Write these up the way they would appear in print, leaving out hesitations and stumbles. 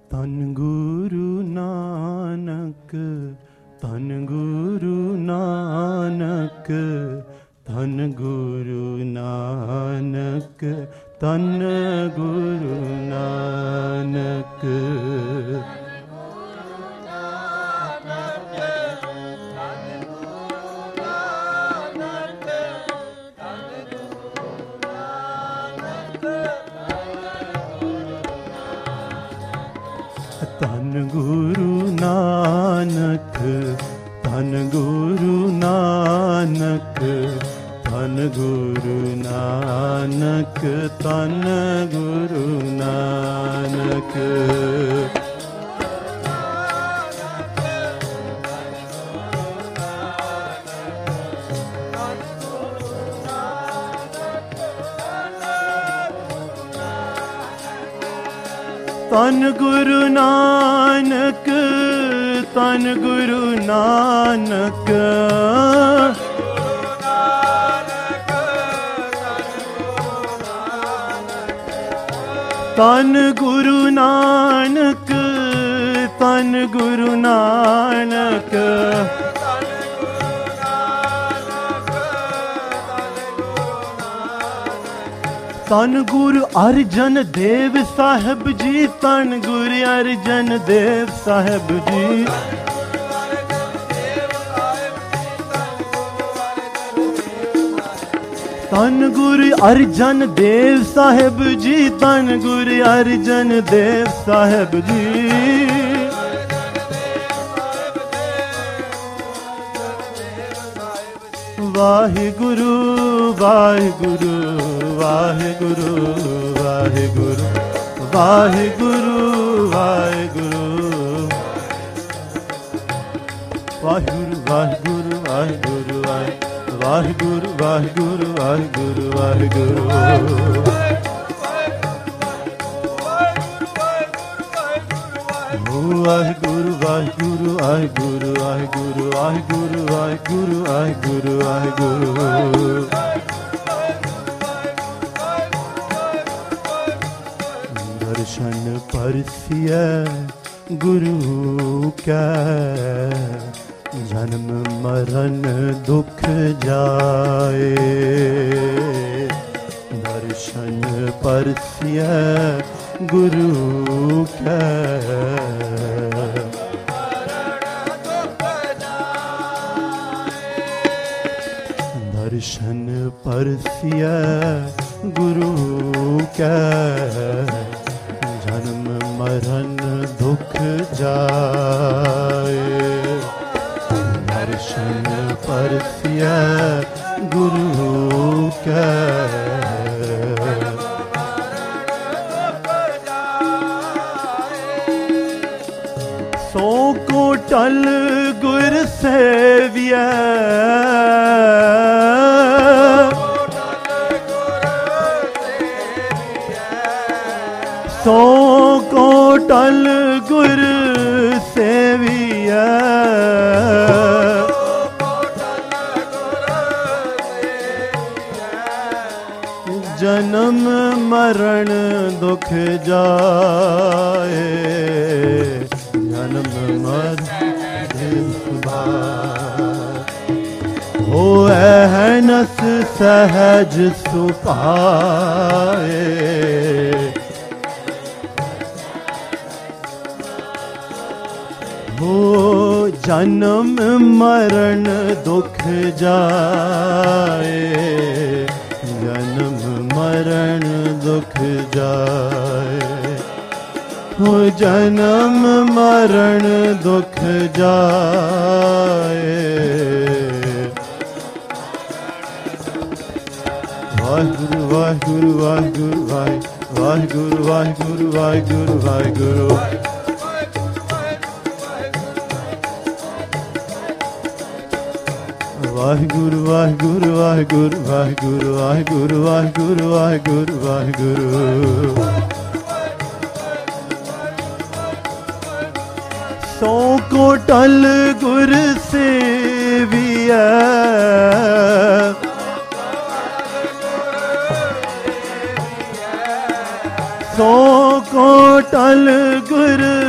ਧੰਨ ਗੁਰੂ ਨਾਨਕ, ਧੰਨ ਗੁਰੂ ਨਾਨਕ, ਧੰਨ ਗੁਰੂ ਨਾਨਕ, ਧੰਨ ਗੁਰੂ ਨਾਨਕ। ਧੰਨ ਗੁਰੂ ਨਾਨਕ, ਧੰਨ ਗੁਰੂ ਨਾਨਕ, ਧੰਨ ਗੁਰੂ ਨਾਨਕ, ਧੰਨ ਗੁਰੂ ਨਾਨਕ। ਧੰਨ ਗੁਰੂ ਨਾਨਕ, ਧੰਨ ਗੁਰੂ ਨਾਨਕ, ਧੰਨ ਗੁਰੂ ਨਾਨਕ, ਧੰਨ ਗੁਰੂ ਨਾਨਕ। ਧੰਨ ਗੁਰੂ ਅਰਜਨ ਦੇਵ ਸਾਹਿਬ ਜੀ, ਧੰਨ ਗੁਰੂ ਅਰਜਨ ਦੇਵ ਸਾਹਿਬ ਜੀ। ਧੰਨ ਗੁਰੂ ਅਰਜਨ ਦੇਵ ਸਾਹਿਬ ਜੀ, ਧੰਨ ਗੁਰੂ ਅਰਜਨ ਦੇਵ ਸਾਹਿਬ ਜੀ। ਵਾਹਿਗੁਰੂ ਵਾਹਿਗੁਰੂ ਵਾਹਿਗੁਰੂ ਵਾਹਿਗੁਰੂ ਵਾਹਿਗੁਰੂ ਵਾਹਿਗੁਰੂ ਵਾਹਿਗੁਰੂ ਵਾਹਿਗੁਰੂ ਵਾਹਿਗੁਰੂ ਵਾਹਿਗੁਰੂ ਵਾਹਿਗੁਰੂ ਵਾਹਿਗੁਰੂ ਵਾਹਿਗੁਰੂ। ਵਾਹਿਗੁਰੂ ਵਾਹਿਗੁਰੂ ਵਾਹਿਗੁਰੂ ਵਾਹਿਗੁਰੂ ਵਾਹਿਗੁਰੂ ਵਾਹਿਗੁਰੂ ਵਾਹਿਗੁਰੂ ਵਾਹਿਗੁਰੂ। ਦਰਸ਼ਨ ਪਰਸਿਐ ਗੁਰੂ ਕੈ, ਜਨਮ ਮਰਨ ਦੁਖ ਜਾਏ। ਦਰਸ਼ਨ ਪਰਸਿਐ ਗੁਰੂ ਕੈ, ਦਰਸ਼ਨ ਪਰਸਿਐ ਗੁਰੂ ਕੈ, ਜਨਮ ਮਰਨ ਦੁਖ ਜਾਏ। ਦਰਸ਼ਨ ਪਰਸਿਐ ਗੁਰੂ ਕੈ, ਸੋ ਕੋ ਟਲ ਗੁਰ ਸੇਵਿਐ। ਸੋ ਕੋ ਟਲ ਗੁਰ ਸੇਵਿਐ। ਜਨਮ ਮਰਨ ਦੁਖ ਜਾਏ। ਜਨਮ ਮਰਨ ਹੋਐ ਨਸ ਸਹਿਜ ਸੁਭਾਏ। ਹੋ ਜਨਮ ਮਰਨ ਦੁਖ ਜਾਏ। ਜਨਮ ਮਰਨ ਦੁਖ ਜਾਏ। ਹੋ ਜਨਮ ਮਰਨ ਦੁਖ ਜਾਏ। ਵਾਹਿਗੁਰੂ ਵਾਹਿਗੁਰੂ ਵਾਹਿਗੁਰੂ ਵਾਹਿਗੁਰੂ ਵਾਹਿਗੁਰੂ ਵਾਹਿਗੁਰੂ ਵਾਹਿਗੁਰੂ। ਵਾਹਿਗੁਰੂ ਵਾਹਿਗੁਰੂ ਵਾਹਿਗੁਰੂ ਵਾਹਿਗੁਰੂ ਵਾਹਿਗੁਰੂ ਵਾਹਿਗੁਰੂ ਵਾਹਿਗੁਰੂ ਵਾਹਿਗੁਰੂ। ਸੋ ਕੋ ਟਲ ਗੁਰ ਸੇਵਿਐ। ਸੋ ਕੋ ਟਲ ਗੁਰ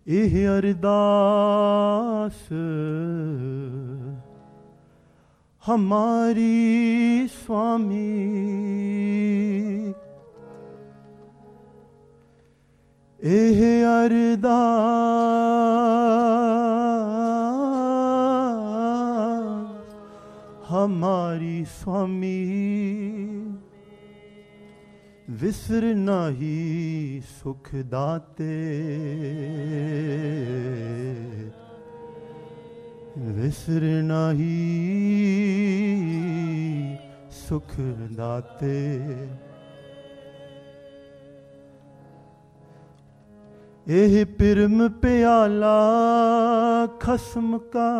ਇਹ ਅਰਦਾਸ ਹਮਾਰੀ ਸੁਆਮੀ, ਇਹ ਅਰਦਾਸ ਹਮਾਰੀ ਸੁਆਮੀ, ਵਿਸਰ ਨਾਹੀ ਸੁਖ ਦਾਤੇ, ਵਿਸਰ ਨਾਹੀ ਸੁਖ ਦਾਤੇ। ਇਹ ਪਿਰਮ ਪਿਆਲਾ ਖਸਮ ਕਾ,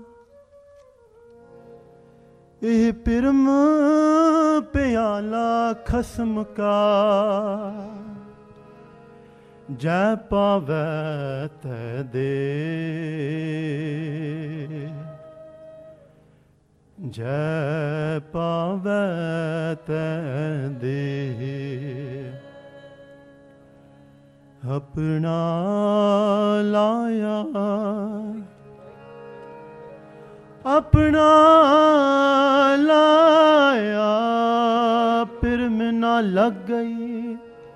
ਇਹ ਪਿਰਮ ਪਿਆਲਾ ਖਸਮ ਕਾ, ਜੈ ਪਾਵੈ ਤੈ ਦੇ, ਜੈ ਪਾਵੈ ਤੈ ਦੇ। ਆਪਣਾ ਲਾਇਆ, ਆਪਣਾ ਲਾਇਆ, ਪਿਰਮ ਨਾ ਲੱਗ ਗਈ,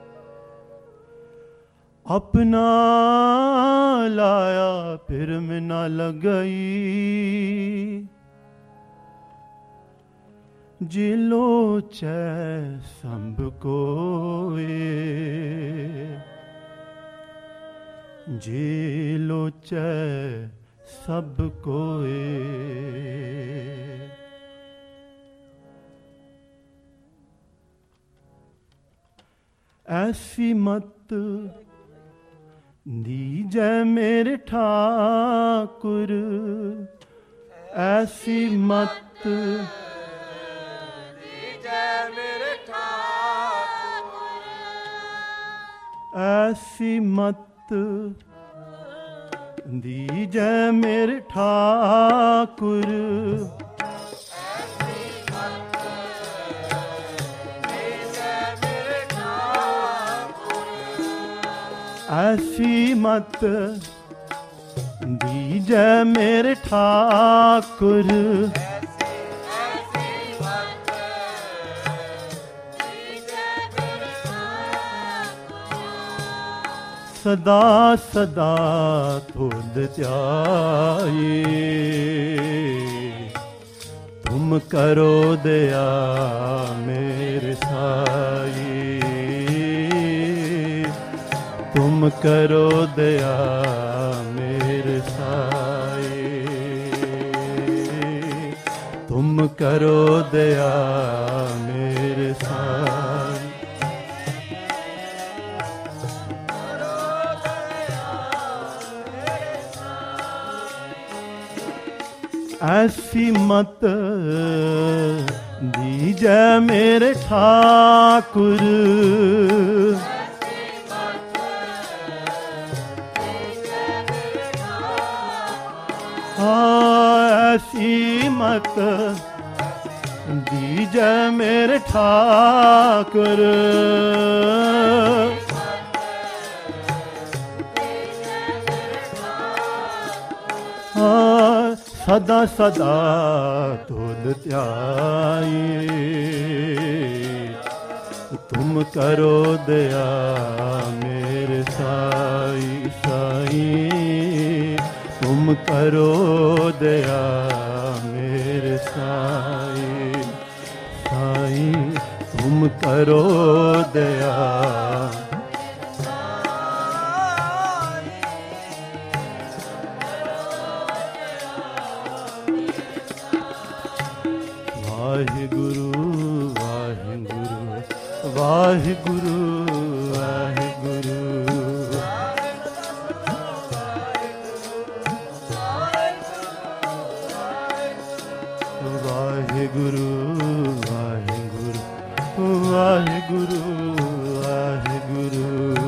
ਆਪਣਾ ਲਾਇਆ ਪਿਰਮ ਨਾ ਲੱਗ ਗਈ, ਜੇ ਲੋਚੈ ਸੰਭ ਕੋਏ, ਜੇ ਲੋਚੈ ਸਭ ਕੋਏ। ਐਸੀ ਮਤ ਦੀਜੈ ਮੇਰੇ ਠਾਕੁਰ, ਐਸੀ ਮਤ ਦੀਜੈ ਮੇਰੇ ਠਾਕੁਰ, ਐਸੀ ਮਤ ਦੀਜੈ ਮੇਰੇ ਠਾਕੁਰ, ਐਸੀ ਮਤ ਦੀਜੈ ਮੇਰੇ ਠਾਕੁਰ, ਸਦਾ ਸਦਾ ਤੁਧ ਧਿਆਏ, ਤੁਮ ਕਰੋ ਦਇਆ ਮੇਰੇ ਸਾਈ, ਤੁਮ ਕਰੋ ਦਇਆ ਮੇਰੇ ਸਾਈ, ਤੁਮ ਕਰੋ ਦਇਆ ਮੇਰੇ ਸਾਈ। ऐसी मत दीजै मेरे ठाकुर, ऐसी मत दीजै मेरे ठाकुर, सदा सदा तुध ध्याए, तुम करो दया मेरे साई साई, तुम करो दया मेरे साई साई, तुम करो दया। वाहिगुरु वाहिगुरु वाहिगुरु वाहिगुरु, वाहिगुरु वाहिगुरु वाहिगुरु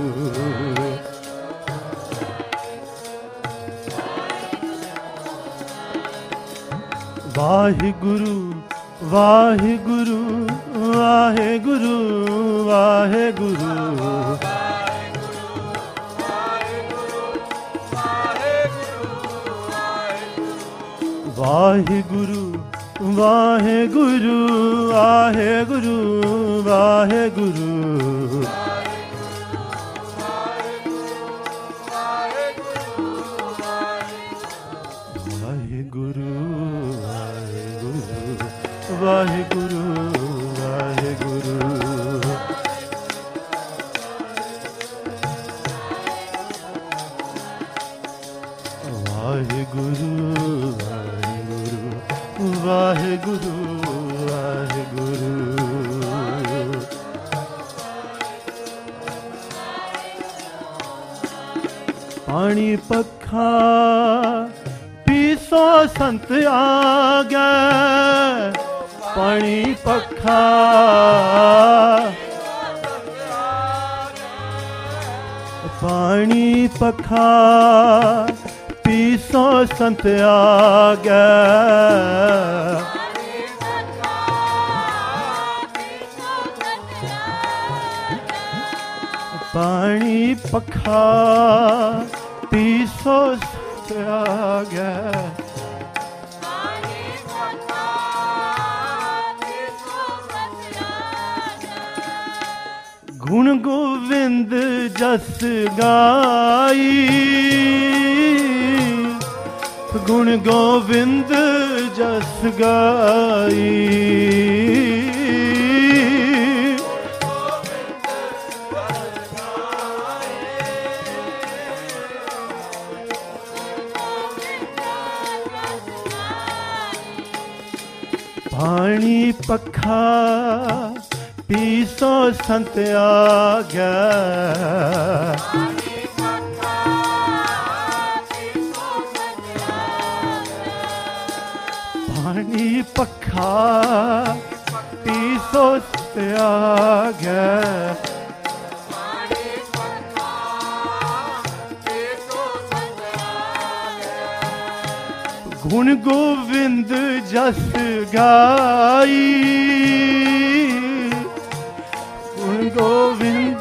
वाहिगुरु, वाहिगुरु वाहिगुरु वाहिगुरु वाहिगुरु ਵਾਹਿਗੁਰੂ ਵਾਹਿਗੁਰੂ ਵਾਹਿਗੁਰੂ ਵਾਹਿਗੁਰੂ ਵਾਹਿਗੁਰੂ ਵਾਹਿਗੁਰੂ ਵਾਹਿਗੁਰੂ ਵਾਹਿਗੁਰੂ ਵਾਹਿਗੁਰੂ ਵਾਹਿਗੁਰੂ ਪਾਣੀ ਪੱਖਾ ਪੀਸੋ ਸੰਤ ਆ ਗਏ ਪਾਣੀ ਪੱਖਾ ਪਾਣੀ ਪੱਖਾ ਪੀਸੋ ਸੰਤ ਆ ਗਏ ਪਾਣੀ ਪੱਖਾ ਪੀਸੋ ਸੰਤ ਆ ਗਏ ਗੁਣ ਗੋਵਿੰਦ ਜਸ ਗਾਈ ਗੁਣ ਗੋਵਿੰਦ ਜਸ ਗਾਈ ਪਾਣੀ ਪੱਖਾ ਪੀਸੋ ਸੰਤ ਆ ਗਿਆ ਪਾਣੀ ਪੱਖਾ ਪੀਸੋ ਸੰਤ ਆ ਗਿਆ ਗੁਣ ਗੋਵਿੰਦ ਜਸ ਗਾਈ ਗੁਣ ਗੋਵਿੰਦ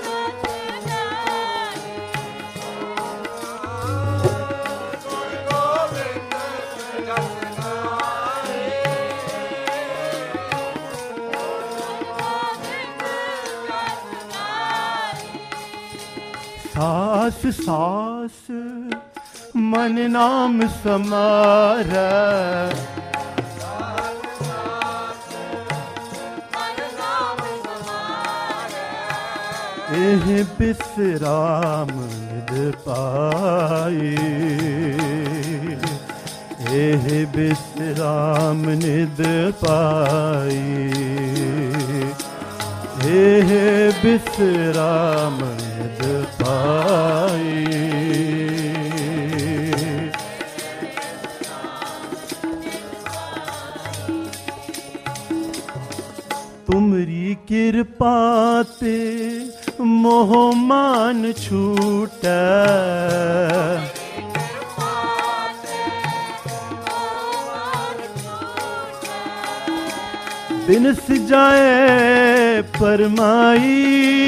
ਸਾਸ ਸਾਸ ਮਨ ਨਾਮ ਸਮਾਰੈ ਇਹ ਬਿਸਰਾਮ ਨਿਦ ਪਾਈ ਇਹ ਬਿਸਰਾਮ ਨਿਦ ਪਾਈ ਇਹ ਬਿਸਰਾਮ ਨਿਦ ਪਾਈ ਤੁਮਰੀ ਕਿਰਪਾ ਤੇ ਮੋਹ ਮਾਨ ਛੂਟੈ ਬਿਨ ਸਜਾਏ ਪਰਮਾਈ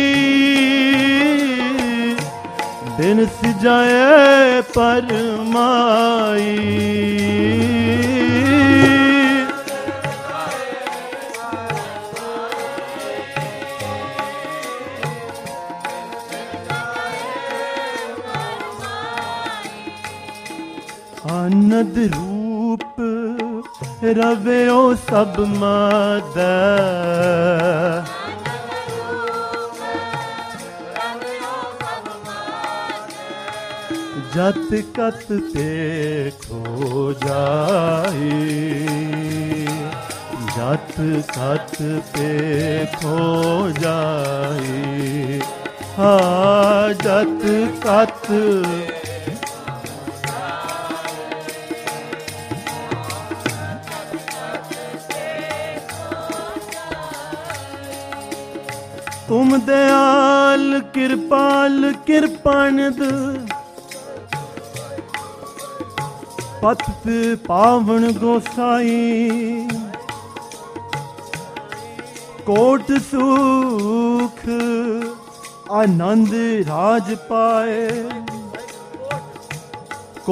ਬਿਨ ਸਜਾਏ ਪਰਮਾਈ ਆਨੰਦ ਰੂਪ ਰਵਿਓ ਸਭ ਮਦ ਜਤ ਕਤ ਤੇ ਖੋ ਜਾਈ ਜਤ ਕਤ ਤੇ ਖੋ ਜਾਈ ਹਾ ਜਤ ਕਤ ਤੁਮ ਦਇਆਲ ਕਿਰਪਾਲ ਕਿਰਪਾਨਿਦ ਪਤਿਤ ਪਾਵਨ ਗੋਸਾਈ ਕੋਟ ਸੁਖ ਆਨੰਦ ਰਾਜ ਪਾਏ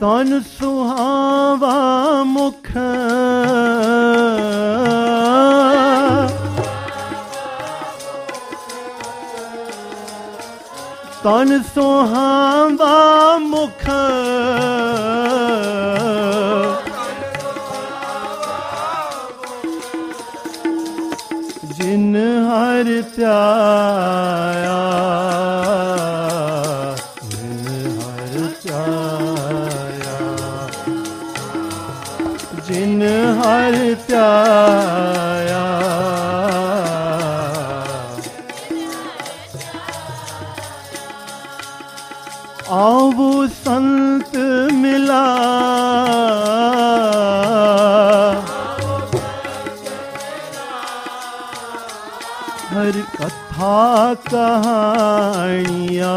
तन सुहावा मुख तन सुहावा मुख जिन हर त्याया जिन हर त्याया आवो संत मिला हर कथा कहानियाँ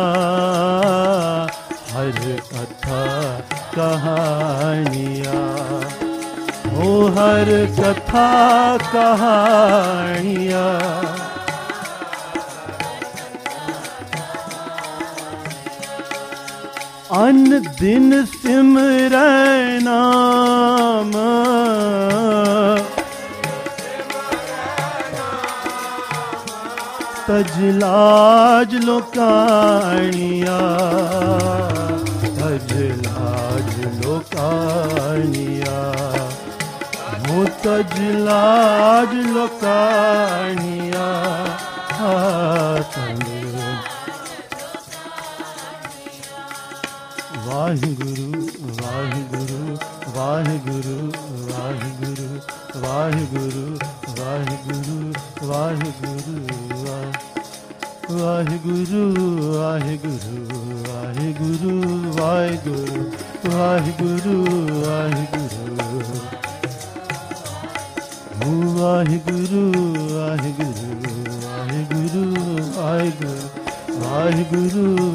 हर कथा कहानियाँ ओ हर कथा कहानियाँ अन दिन सिमरै नाम तज लाज लोकानिया तज लाज लोकानिया हो तज लाज लोकानिया वाहिगुरु वाहिगुरु वाहिगुरु वाहिगुरु वाहिगुरु वाहिगुरु वाहिगुरु वाहिगुरु वाहिगुरु वाहिगुरु वाहिगुरु वाहिगुरु वाहिगुरु वाहिगुरु वाहिगुरु वाहिगुरु वाहिगुरु वाहिगुरु